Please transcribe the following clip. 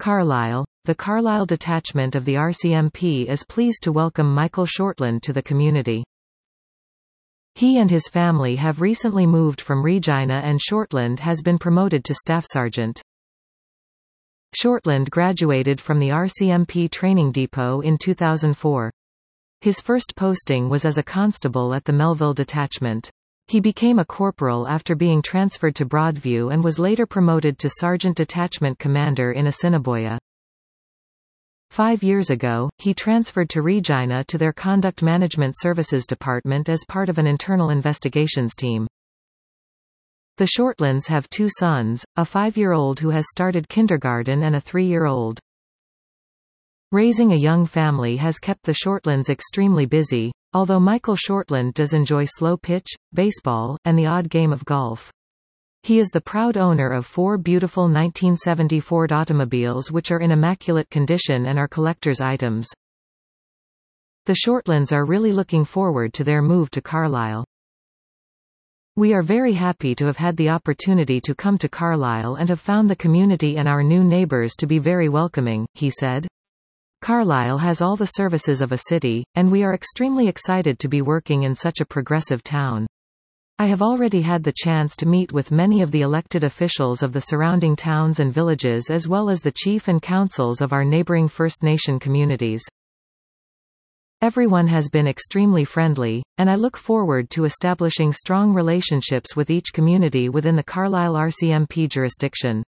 Carlisle. The Carlisle detachment of the RCMP is pleased to welcome Michael Shortland to the community. He and his family have recently moved from Regina and Shortland has been promoted to Staff Sergeant. Shortland graduated from the RCMP training depot in 2004. His first posting was as a constable at the Melville detachment. He became a corporal after being transferred to Broadview and was later promoted to Sergeant Detachment Commander in Assiniboia. 5 years ago, he transferred to Regina to their Conduct Management Services Department as part of an internal investigations team. The Shortlands have 2 sons, a 5-year-old who has started kindergarten and a 3-year-old. Raising a young family has kept the Shortlands extremely busy, although Michael Shortland does enjoy slow pitch, baseball, and the odd game of golf. He is the proud owner of 4 beautiful 1970 Ford automobiles which are in immaculate condition and are collector's items. The Shortlands are really looking forward to their move to Carlisle. We are very happy to have had the opportunity to come to Carlisle and have found the community and our new neighbors to be very welcoming, he said. Carlisle has all the services of a city, and we are extremely excited to be working in such a progressive town. I have already had the chance to meet with many of the elected officials of the surrounding towns and villages as well as the chief and councils of our neighboring First Nation communities. Everyone has been extremely friendly, and I look forward to establishing strong relationships with each community within the Carlisle RCMP jurisdiction.